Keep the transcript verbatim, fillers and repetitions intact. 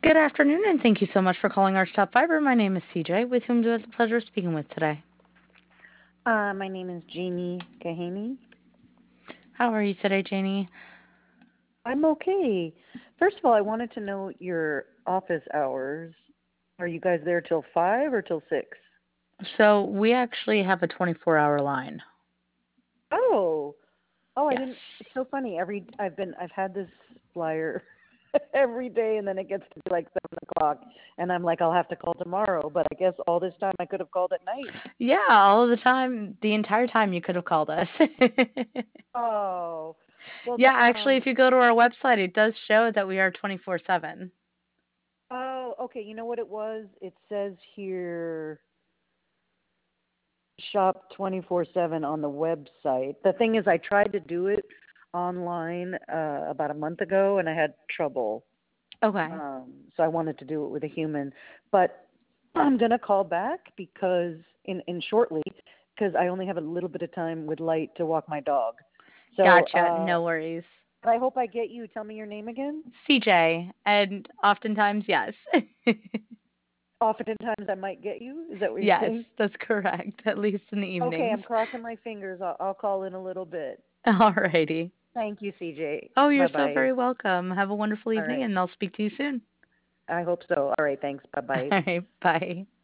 Good afternoon, and thank you so much for calling Arch Top Fiber. My name is C J, with whom do I have the pleasure of speaking with today. Uh, my name is Jeannie Kahaney. How are you today, Janie? I'm okay. First of all, I wanted to know your office hours. Are you guys there till five or till six? So, we actually have a twenty-four hour line. Oh, oh, I didn't. Yes. It's so funny. Every I've been I've had this flyer every day, and then it gets to be like seven o'clock, and I'm like, I'll have to call tomorrow. But I guess all this time I could have called at night. Yeah, all of the time, the entire time you could have called us. Oh, well, Yeah, the, actually, if um, you go to our website, it does show that we are twenty-four seven. oh, okay. You know what it was? It says here shop twenty-four seven on the website. The thing is, I tried to do it online uh, about a month ago, and I had trouble. Okay. Um, so I wanted to do it with a human. But I'm going to call back because in, in shortly, because I only have a little bit of time with Light to walk my dog. So Gotcha. uh, No worries. I hope I get you. Tell me your name again. C J, and oftentimes, yes. Oftentimes I might get you. Is that what you're saying? Yes, that's correct, at least in the Okay, I'm evenings. crossing my fingers. I'll, I'll call in a little bit. Alrighty. Thank you, C J. Oh, you're Bye so bye. very welcome. Have a wonderful All evening, right. and I'll speak to you soon. I hope so. All right. Thanks. Bye bye. All right, bye.